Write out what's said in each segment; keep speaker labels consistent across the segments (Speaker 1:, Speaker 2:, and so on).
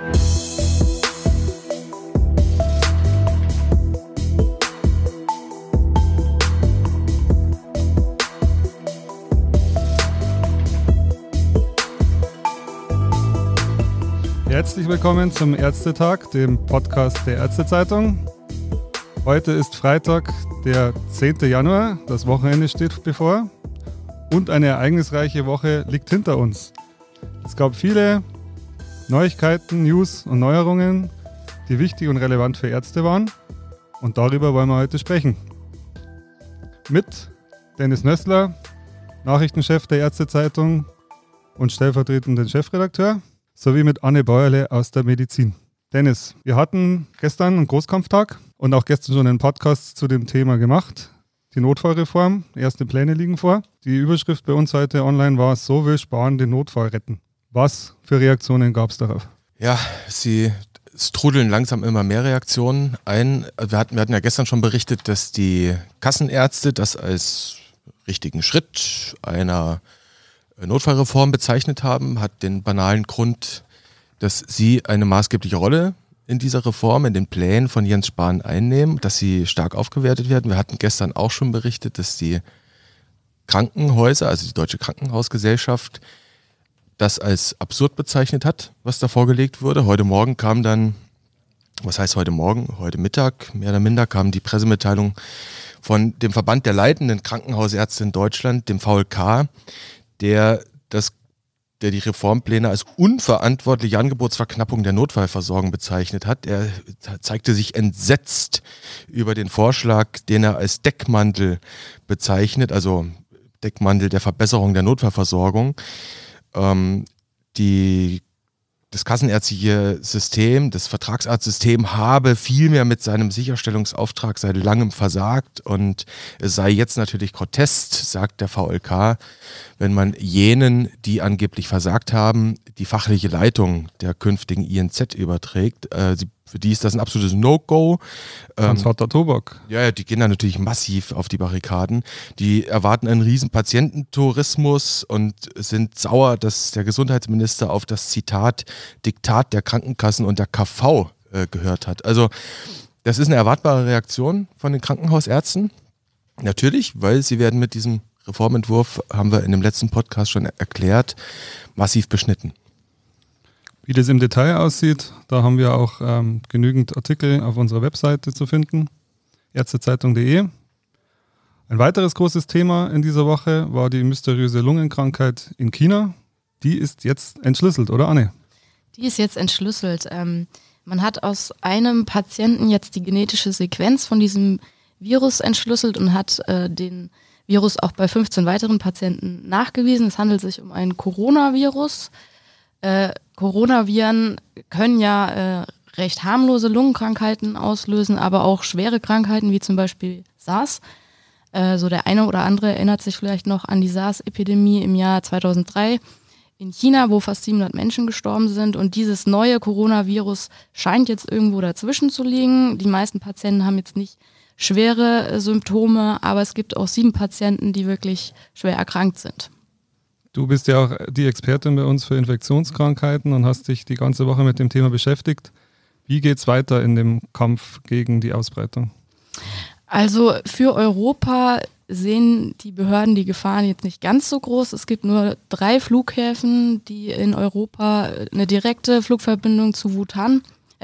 Speaker 1: Herzlich willkommen zum Ärztetag, dem Podcast der Ärztezeitung. Heute ist Freitag, der 10. Januar, das Wochenende steht bevor und eine ereignisreiche Woche liegt hinter uns. Es gab viele Neuigkeiten, News und Neuerungen, die wichtig und relevant für Ärzte waren und darüber wollen wir heute sprechen. Mit Dennis Nössler, Nachrichtenchef der Ärztezeitung und stellvertretenden Chefredakteur, sowie mit Anne Bäuerle aus der Medizin. Dennis, wir hatten gestern einen Großkampftag und auch gestern schon einen Podcast zu dem Thema gemacht. Die Notfallreform, erste Pläne liegen vor. Die Überschrift bei uns heute online war: So will Spahn den Notfall retten. Was für Reaktionen gab es darauf?
Speaker 2: Ja, es trudeln langsam immer mehr Reaktionen ein. Wir hatten ja gestern schon berichtet, dass die Kassenärzte das als richtigen Schritt einer Notfallreform bezeichnet haben, hat den banalen Grund, dass sie eine maßgebliche Rolle in dieser Reform, in den Plänen von Jens Spahn einnehmen, dass sie stark aufgewertet werden. Wir hatten gestern auch schon berichtet, dass die Krankenhäuser, also die Deutsche Krankenhausgesellschaft, das als absurd bezeichnet hat, was da vorgelegt wurde. Heute Morgen kam dann, was heißt heute Morgen? Heute Mittag, mehr oder minder, kam die Pressemitteilung von dem Verband der leitenden Krankenhausärzte in Deutschland, dem VLK, der die Reformpläne als unverantwortliche Angebotsverknappung der Notfallversorgung bezeichnet hat. Er zeigte sich entsetzt über den Vorschlag, den er als Deckmantel bezeichnet, also Deckmantel der Verbesserung der Notfallversorgung. Das kassenärztliche System, das Vertragsarztsystem habe vielmehr mit seinem Sicherstellungsauftrag seit langem versagt und es sei jetzt natürlich grotesk, sagt der VLK, wenn man jenen, die angeblich versagt haben, die fachliche Leitung der künftigen INZ überträgt. Für die ist das ein absolutes No-Go.
Speaker 1: Ganz harter Tobak.
Speaker 2: Ja, die gehen da natürlich massiv auf die Barrikaden. Die erwarten einen riesen Patiententourismus und sind sauer, dass der Gesundheitsminister auf das Zitat Diktat der Krankenkassen und der KV gehört hat. Also das ist eine erwartbare Reaktion von den Krankenhausärzten. Natürlich, weil sie werden mit diesem Reformentwurf, haben wir in dem letzten Podcast schon erklärt, massiv beschnitten.
Speaker 1: Wie das im Detail aussieht, da haben wir auch genügend Artikel auf unserer Webseite zu finden, ärztezeitung.de. Ein weiteres großes Thema in dieser Woche war die mysteriöse Lungenkrankheit in China. Die ist jetzt entschlüsselt, oder Anne?
Speaker 3: Die ist jetzt entschlüsselt. Man hat aus einem Patienten jetzt die genetische Sequenz von diesem Virus entschlüsselt und hat den Virus auch bei 15 weiteren Patienten nachgewiesen. Es handelt sich um ein Coronavirus. Coronaviren können ja recht harmlose Lungenkrankheiten auslösen, aber auch schwere Krankheiten wie zum Beispiel SARS. So der eine oder andere erinnert sich vielleicht noch an die SARS-Epidemie im Jahr 2003 in China, wo fast 700 Menschen gestorben sind. Und dieses neue Coronavirus scheint jetzt irgendwo dazwischen zu liegen. Die meisten Patienten haben jetzt nicht schwere Symptome, aber es gibt auch 7 Patienten, die wirklich schwer erkrankt sind.
Speaker 1: Du bist ja auch die Expertin bei uns für Infektionskrankheiten und hast dich die ganze Woche mit dem Thema beschäftigt. Wie geht es weiter in dem Kampf gegen die Ausbreitung?
Speaker 3: Also für Europa sehen die Behörden die Gefahren jetzt nicht ganz so groß. Es gibt nur 3 Flughäfen, die in Europa eine direkte Flugverbindung zu Wuhan,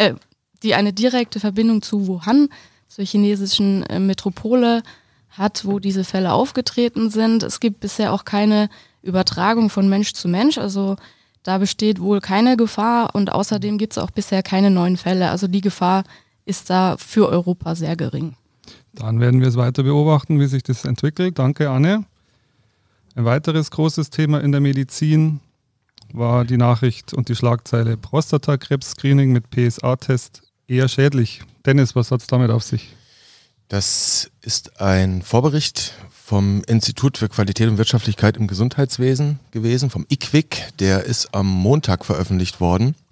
Speaker 3: zur chinesischen Metropole hat, wo diese Fälle aufgetreten sind. Es gibt bisher auch keine Übertragung von Mensch zu Mensch, also da besteht wohl keine Gefahr und außerdem gibt es auch bisher keine neuen Fälle. Also die Gefahr ist da für Europa sehr gering.
Speaker 1: Dann werden wir es weiter beobachten, wie sich das entwickelt. Danke, Anne. Ein weiteres großes Thema in der Medizin war die Nachricht und die Schlagzeile: Prostatakrebs-Screening mit PSA-Test eher schädlich. Dennis, was hat es damit auf sich?
Speaker 2: Das ist ein Vorbericht vom Institut für Qualität und Wirtschaftlichkeit im Gesundheitswesen gewesen, vom IQWiG. Der ist am Montag veröffentlicht worden.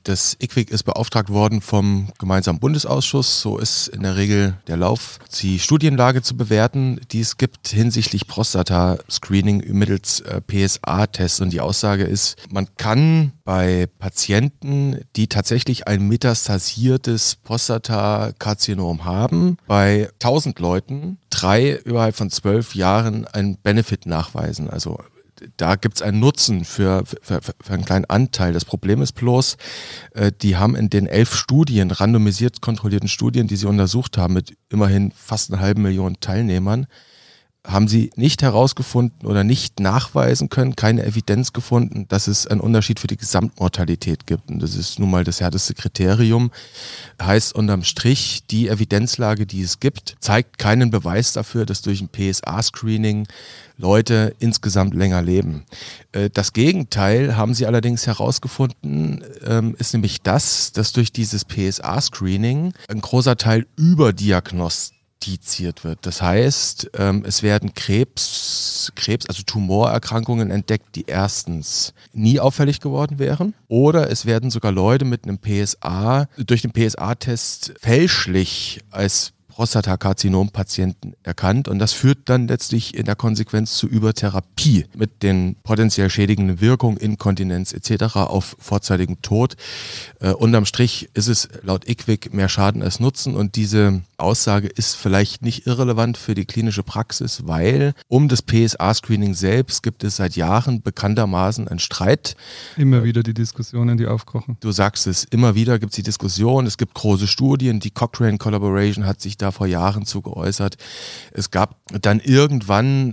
Speaker 2: Das IQWiG ist beauftragt worden vom gemeinsamen Bundesausschuss. So ist in der Regel der Lauf, die Studienlage zu bewerten, die es gibt hinsichtlich Prostata-Screening mittels PSA-Tests. Und die Aussage ist, man kann bei Patienten, die tatsächlich ein metastasiertes Prostatakarzinom haben, bei 1000 Leuten 3 überhalb von 12 Jahren einen Benefit nachweisen. Also da gibt es einen Nutzen für einen kleinen Anteil. Das Problem ist bloß, die haben in den 11 Studien, randomisiert kontrollierten Studien, die sie untersucht haben, mit immerhin fast 500.000 Teilnehmern, haben sie nicht herausgefunden oder nicht nachweisen können, keine Evidenz gefunden, dass es einen Unterschied für die Gesamtmortalität gibt. Und das ist nun mal das härteste Kriterium. Heißt unterm Strich, die Evidenzlage, die es gibt, zeigt keinen Beweis dafür, dass durch ein PSA-Screening Leute insgesamt länger leben. Das Gegenteil haben sie allerdings herausgefunden, ist nämlich das, dass durch dieses PSA-Screening ein großer Teil überdiagnostiziert wird. Das heißt, es werden Krebs, also Tumorerkrankungen entdeckt, die erstens nie auffällig geworden wären, oder es werden sogar Leute mit einem PSA, durch den PSA-Test fälschlich als Prostatakarzinom-Patienten erkannt, und das führt dann letztlich in der Konsequenz zu Übertherapie mit den potenziell schädigenden Wirkungen, Inkontinenz etc. auf vorzeitigen Tod. Unterm Strich ist es laut IQWiG mehr Schaden als Nutzen, und diese Aussage ist vielleicht nicht irrelevant für die klinische Praxis, weil um das PSA-Screening selbst gibt es seit Jahren bekanntermaßen einen Streit.
Speaker 1: Immer wieder die Diskussionen, die aufkochen.
Speaker 2: Du sagst es, immer wieder gibt es die Diskussion, es gibt große Studien, die Cochrane Collaboration hat sich da vor Jahren zu geäußert. Es gab dann irgendwann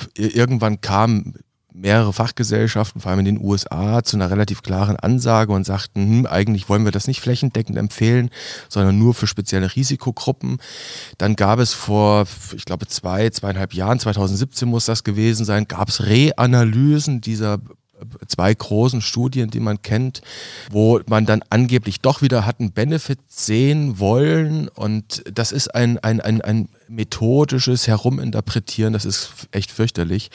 Speaker 2: kamen mehrere Fachgesellschaften, vor allem in den USA, zu einer relativ klaren Ansage und sagten, eigentlich wollen wir das nicht flächendeckend empfehlen, sondern nur für spezielle Risikogruppen. Dann gab es vor, ich glaube, 2,5 Jahren, 2017 muss das gewesen sein, gab es Reanalysen dieser 2 großen Studien, die man kennt, wo man dann angeblich doch wieder hat einen Benefit sehen wollen, und das ist ein methodisches Heruminterpretieren, das ist echt fürchterlich.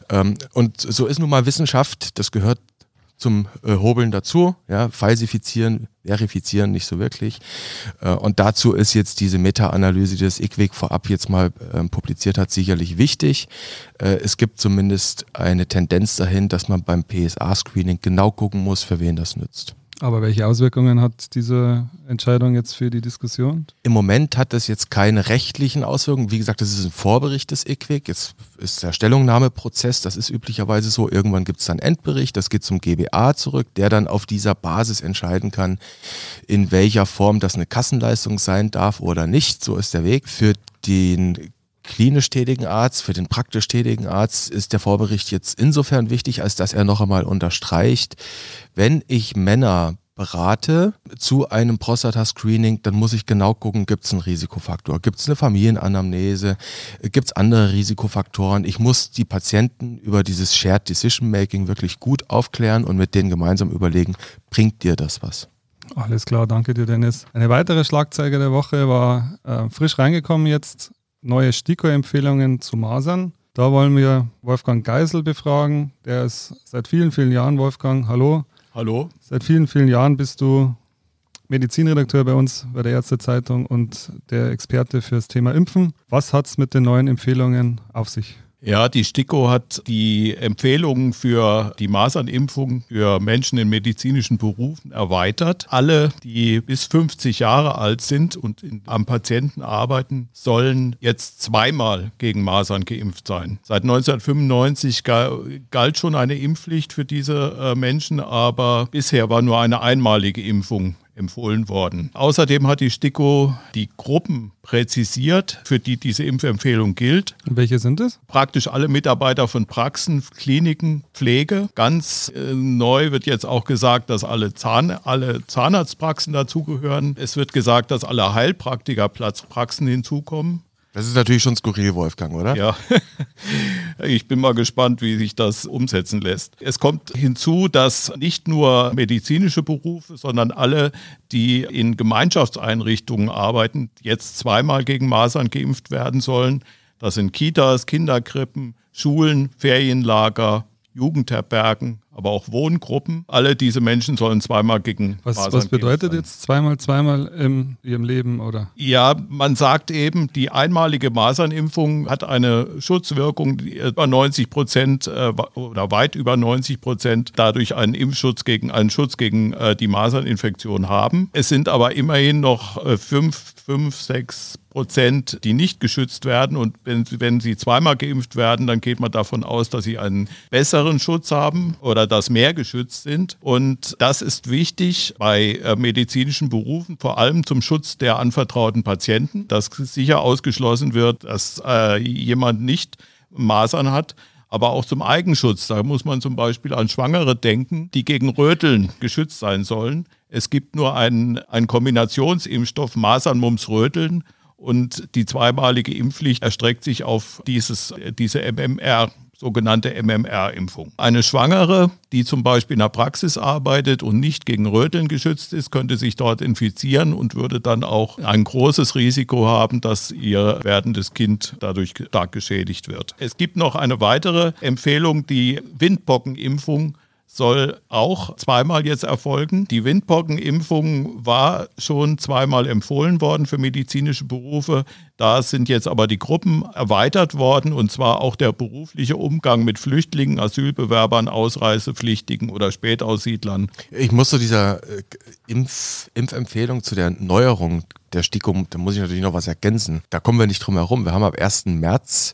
Speaker 2: Und so ist nun mal Wissenschaft, das gehört zum Hobeln dazu, ja, falsifizieren, verifizieren nicht so wirklich. Und dazu ist jetzt diese Meta-Analyse, die das IQWiG vorab jetzt mal publiziert hat, sicherlich wichtig. Es gibt zumindest eine Tendenz dahin, dass man beim PSA-Screening genau gucken muss, für wen das nützt.
Speaker 1: Aber welche Auswirkungen hat diese Entscheidung jetzt für die Diskussion?
Speaker 2: Im Moment hat das jetzt keine rechtlichen Auswirkungen. Wie gesagt, das ist ein Vorbericht des IQWiG. Jetzt ist der Stellungnahmeprozess, das ist üblicherweise so. Irgendwann gibt es dann einen Endbericht, das geht zum GBA zurück, der dann auf dieser Basis entscheiden kann, in welcher Form das eine Kassenleistung sein darf oder nicht. So ist der Weg. Für den klinisch tätigen Arzt, für den praktisch tätigen Arzt ist der Vorbericht jetzt insofern wichtig, als dass er noch einmal unterstreicht, wenn ich Männer berate zu einem Prostata-Screening, dann muss ich genau gucken, gibt es einen Risikofaktor, gibt es eine Familienanamnese, gibt es andere Risikofaktoren. Ich muss die Patienten über dieses Shared Decision Making wirklich gut aufklären und mit denen gemeinsam überlegen, bringt dir das was?
Speaker 1: Alles klar, danke dir, Dennis. Eine weitere Schlagzeile der Woche war frisch reingekommen jetzt, neue STIKO-Empfehlungen zu Masern. Da wollen wir Wolfgang Geisel befragen. Der ist seit vielen, vielen Jahren, Wolfgang, hallo.
Speaker 4: Hallo.
Speaker 1: Seit vielen, vielen Jahren bist du Medizinredakteur bei uns, bei der Ärztezeitung, und der Experte fürs Thema Impfen. Was hat es mit den neuen Empfehlungen auf sich?
Speaker 4: Ja, die STIKO hat die Empfehlungen für die Masernimpfung für Menschen in medizinischen Berufen erweitert. Alle, die bis 50 Jahre alt sind und am Patienten arbeiten, sollen jetzt 2-mal gegen Masern geimpft sein. Seit 1995 galt schon eine Impfpflicht für diese Menschen, aber bisher war nur eine einmalige Impfung empfohlen worden. Außerdem hat die STIKO die Gruppen präzisiert, für die diese Impfempfehlung gilt.
Speaker 1: Und welche sind es?
Speaker 4: Praktisch alle Mitarbeiter von Praxen, Kliniken, Pflege. Ganz neu wird jetzt auch gesagt, dass alle Zahnarztpraxen dazugehören. Es wird gesagt, dass alle Heilpraktikerpraxen hinzukommen.
Speaker 2: Das ist natürlich schon skurril, Wolfgang, oder?
Speaker 4: Ja, ich bin mal gespannt, wie sich das umsetzen lässt. Es kommt hinzu, dass nicht nur medizinische Berufe, sondern alle, die in Gemeinschaftseinrichtungen arbeiten, jetzt 2-mal gegen Masern geimpft werden sollen. Das sind Kitas, Kinderkrippen, Schulen, Ferienlager, Jugendherbergen, aber auch Wohngruppen. Alle diese Menschen sollen zweimal gegen Masern
Speaker 1: Was bedeutet
Speaker 4: geimpft
Speaker 1: jetzt zweimal in ihrem Leben, oder?
Speaker 4: Ja, man sagt eben, die einmalige Masernimpfung hat eine Schutzwirkung, die über 90% oder weit über 90% dadurch einen Schutz gegen die Maserninfektion haben. Es sind aber immerhin noch 6%, die nicht geschützt werden. Und wenn sie zweimal geimpft werden, dann geht man davon aus, dass sie einen besseren Schutz haben oder dass mehr geschützt sind. Und das ist wichtig bei medizinischen Berufen, vor allem zum Schutz der anvertrauten Patienten, dass sicher ausgeschlossen wird, dass jemand nicht Masern hat. Aber auch zum Eigenschutz. Da muss man zum Beispiel an Schwangere denken, die gegen Röteln geschützt sein sollen. Es gibt nur einen Kombinationsimpfstoff Masern, Mumps, Röteln. Und die zweimalige Impfpflicht erstreckt sich auf diese sogenannte MMR-Impfung. Eine Schwangere, die zum Beispiel in der Praxis arbeitet und nicht gegen Röteln geschützt ist, könnte sich dort infizieren und würde dann auch ein großes Risiko haben, dass ihr werdendes Kind dadurch stark geschädigt wird. Es gibt noch eine weitere Empfehlung, die Windpockenimpfung soll auch zweimal jetzt erfolgen. Die Windpockenimpfung war schon zweimal empfohlen worden für medizinische Berufe. Da sind jetzt aber die Gruppen erweitert worden, und zwar auch der berufliche Umgang mit Flüchtlingen, Asylbewerbern, Ausreisepflichtigen oder Spätaussiedlern.
Speaker 2: Ich muss zu dieser Impfempfehlung, zu der Neuerung der STIKO, da muss ich natürlich noch was ergänzen. Da kommen wir nicht drum herum. Wir haben ab 1. März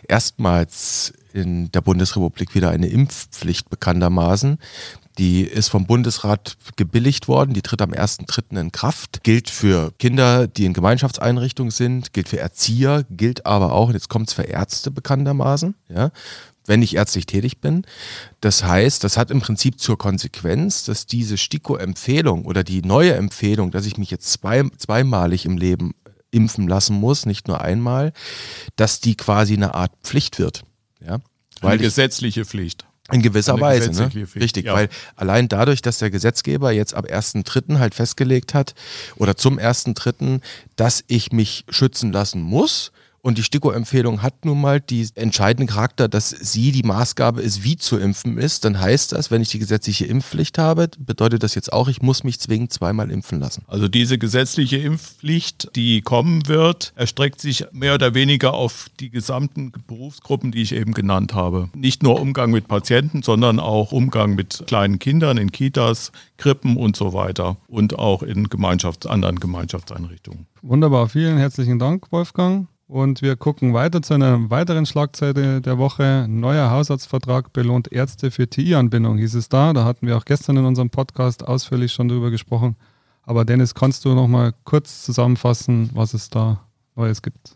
Speaker 2: erstmals in der Bundesrepublik wieder eine Impfpflicht bekanntermaßen. Die ist vom Bundesrat gebilligt worden, die tritt am 1.3. in Kraft. Gilt für Kinder, die in Gemeinschaftseinrichtungen sind, gilt für Erzieher, gilt aber auch, und jetzt kommt es für Ärzte bekanntermaßen, ja, wenn ich ärztlich tätig bin. Das heißt, das hat im Prinzip zur Konsequenz, dass diese STIKO-Empfehlung oder die neue Empfehlung, dass ich mich jetzt zweimalig im Leben impfen lassen muss, nicht nur einmal, dass die quasi eine Art Pflicht wird. Ja?
Speaker 4: Eine gesetzliche Pflicht.
Speaker 2: In gewisser Weise, ne? Richtig,
Speaker 4: ja.
Speaker 2: Weil allein dadurch, dass der Gesetzgeber jetzt ab 1.3. halt festgelegt hat oder zum 1.3., dass ich mich schützen lassen muss. Und die STIKO-Empfehlung hat nun mal die entscheidenden Charakter, dass sie die Maßgabe ist, wie zu impfen ist. Dann heißt das, wenn ich die gesetzliche Impfpflicht habe, bedeutet das jetzt auch, ich muss mich zwingend zweimal impfen lassen.
Speaker 4: Also diese gesetzliche Impfpflicht, die kommen wird, erstreckt sich mehr oder weniger auf die gesamten Berufsgruppen, die ich eben genannt habe. Nicht nur Umgang mit Patienten, sondern auch Umgang mit kleinen Kindern in Kitas, Krippen und so weiter und auch in anderen Gemeinschaftseinrichtungen.
Speaker 1: Wunderbar, vielen herzlichen Dank, Wolfgang. Und wir gucken weiter zu einer weiteren Schlagzeile der Woche. Neuer Hausarztvertrag belohnt Ärzte für TI-Anbindung, hieß es da. Da hatten wir auch gestern in unserem Podcast ausführlich schon drüber gesprochen. Aber Dennis, kannst du noch mal kurz zusammenfassen, was es da Neues gibt?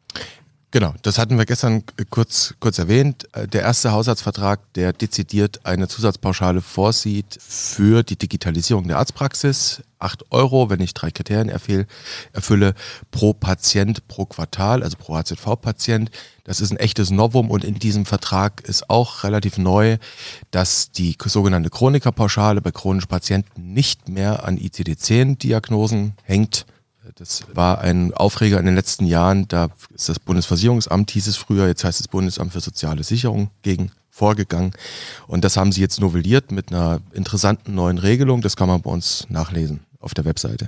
Speaker 2: Genau, das hatten wir gestern kurz erwähnt. Der erste Hausarztvertrag, der dezidiert eine Zusatzpauschale vorsieht für die Digitalisierung der Arztpraxis. 8 €, wenn ich 3 Kriterien erfülle, pro Patient pro Quartal, also pro HZV-Patient. Das ist ein echtes Novum, und in diesem Vertrag ist auch relativ neu, dass die sogenannte Chronikerpauschale bei chronischen Patienten nicht mehr an ICD-10-Diagnosen hängt. Das war ein Aufreger in den letzten Jahren. Da ist das Bundesversicherungsamt, hieß es früher, jetzt heißt es Bundesamt für soziale Sicherung, gegen vorgegangen. Und das haben sie jetzt novelliert mit einer interessanten neuen Regelung. Das kann man bei uns nachlesen auf der Webseite.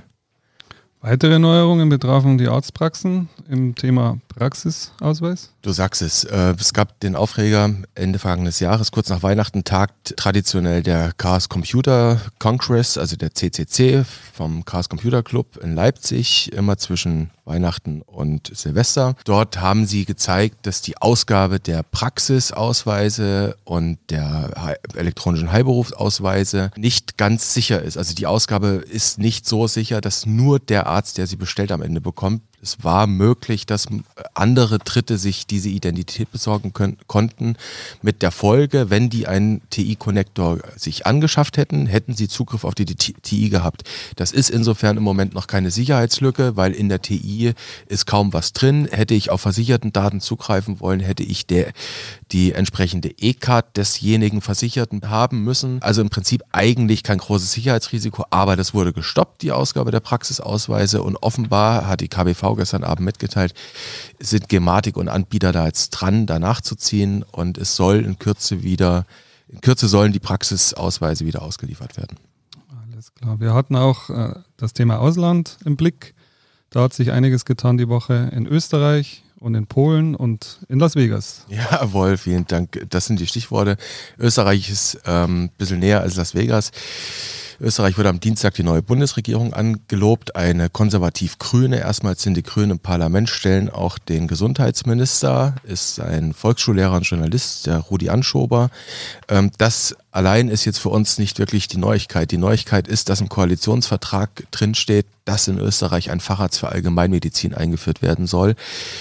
Speaker 1: Weitere Neuerungen betrafen die Arztpraxen im Thema Praxisausweis?
Speaker 2: Du sagst es. Es gab den Aufreger Ende vergangenes Jahres, kurz nach Weihnachten, tagt traditionell der Chaos Computer Congress, also der CCC vom Chaos Computer Club in Leipzig, immer zwischen Weihnachten und Silvester. Dort haben sie gezeigt, dass die Ausgabe der Praxisausweise und der elektronischen Heilberufsausweise nicht ganz sicher ist. Also die Ausgabe ist nicht so sicher, dass nur der Arzt, der sie bestellt, am Ende bekommt. Es war möglich, dass andere Dritte sich diese Identität besorgen konnten. Mit der Folge, wenn die einen TI-Connector sich angeschafft hätten, hätten sie Zugriff auf die TI gehabt. Das ist insofern im Moment noch keine Sicherheitslücke, weil in der TI ist kaum was drin. Hätte ich auf versicherten Daten zugreifen wollen, hätte ich die entsprechende E-Card desjenigen Versicherten haben müssen. Also im Prinzip eigentlich kein großes Sicherheitsrisiko, aber das wurde gestoppt, die Ausgabe der Praxisausweise, und offenbar hat die KBV gestern Abend mitgeteilt, sind Gematik und Anbieter da jetzt dran, da nachzuziehen, und es soll in Kürze wieder in Kürze sollen die Praxisausweise wieder ausgeliefert werden.
Speaker 1: Alles klar. Wir hatten auch das Thema Ausland im Blick. Da hat sich einiges getan die Woche in Österreich und in Polen und in Las Vegas.
Speaker 2: Jawohl, vielen Dank. Das sind die Stichworte. Österreich ist ein bisschen näher als Las Vegas. Österreich wurde am Dienstag die neue Bundesregierung angelobt, eine konservativ-grüne. Erstmals sind die Grünen im Parlament, stellen auch den Gesundheitsminister, ist ein Volksschullehrer und Journalist, der Rudi Anschober. Das allein ist jetzt für uns nicht wirklich die Neuigkeit. Die Neuigkeit ist, dass im Koalitionsvertrag drinsteht, dass in Österreich ein Facharzt für Allgemeinmedizin eingeführt werden soll.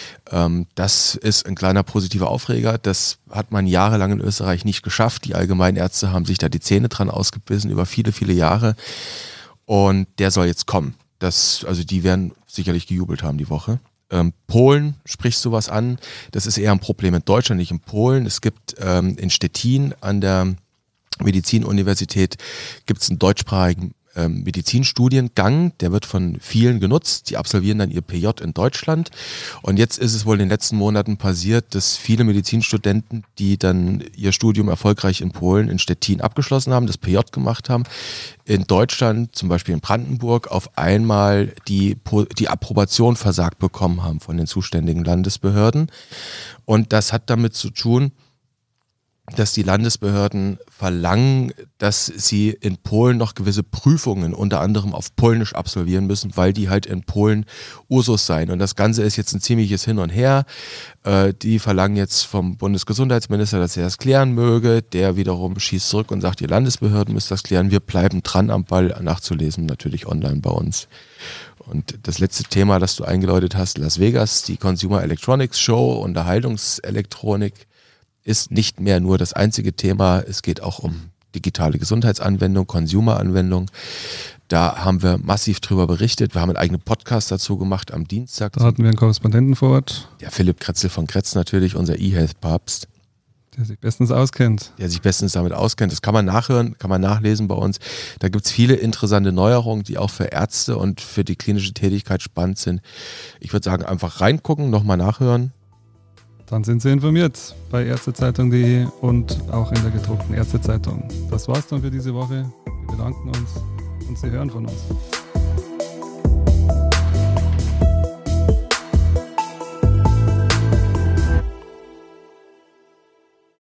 Speaker 2: Das ist ein kleiner positiver Aufreger. Das hat man jahrelang in Österreich nicht geschafft. Die Allgemeinärzte haben sich da die Zähne dran ausgebissen über viele, viele Jahre. Und der soll jetzt kommen. Also die werden sicherlich gejubelt haben die Woche. Polen sprichst sowas an. Das ist eher ein Problem in Deutschland, nicht in Polen. Es gibt in Stettin an der Medizinuniversität gibt es einen deutschsprachigen Medizinstudiengang, der wird von vielen genutzt, die absolvieren dann ihr PJ in Deutschland und jetzt ist es wohl in den letzten Monaten passiert, dass viele Medizinstudenten, die dann ihr Studium erfolgreich in Polen, in Stettin abgeschlossen haben, das PJ gemacht haben, in Deutschland, zum Beispiel in Brandenburg, auf einmal die Approbation versagt bekommen haben von den zuständigen Landesbehörden und das hat damit zu tun, dass die Landesbehörden verlangen, dass sie in Polen noch gewisse Prüfungen unter anderem auf Polnisch absolvieren müssen, weil die halt in Polen Usus seien. Und das Ganze ist jetzt ein ziemliches Hin und Her. Die verlangen jetzt vom Bundesgesundheitsminister, dass er das klären möge. Der wiederum schießt zurück und sagt, die Landesbehörden müssen das klären. Wir bleiben dran am Ball, nachzulesen natürlich online bei uns. Und das letzte Thema, das du eingeläutet hast, Las Vegas, die Consumer Electronics Show, Unterhaltungselektronik, ist nicht mehr nur das einzige Thema. Es geht auch um digitale Gesundheitsanwendung, Consumer-Anwendung. Da haben wir massiv drüber berichtet. Wir haben einen eigenen Podcast dazu gemacht am Dienstag.
Speaker 1: Da hatten wir einen Korrespondenten vor Ort.
Speaker 2: Ja, Philipp Kretzel von Kretz natürlich, unser eHealth-Papst.
Speaker 1: Der sich bestens auskennt.
Speaker 2: Der sich bestens damit auskennt. Das kann man nachhören, kann man nachlesen bei uns. Da gibt es viele interessante Neuerungen, die auch für Ärzte und für die klinische Tätigkeit spannend sind. Ich würde sagen, einfach reingucken, nochmal nachhören.
Speaker 1: Dann sind Sie informiert bei ärztezeitung.de und auch in der gedruckten Ärztezeitung. Das war's dann für diese Woche. Wir bedanken uns und Sie hören von uns.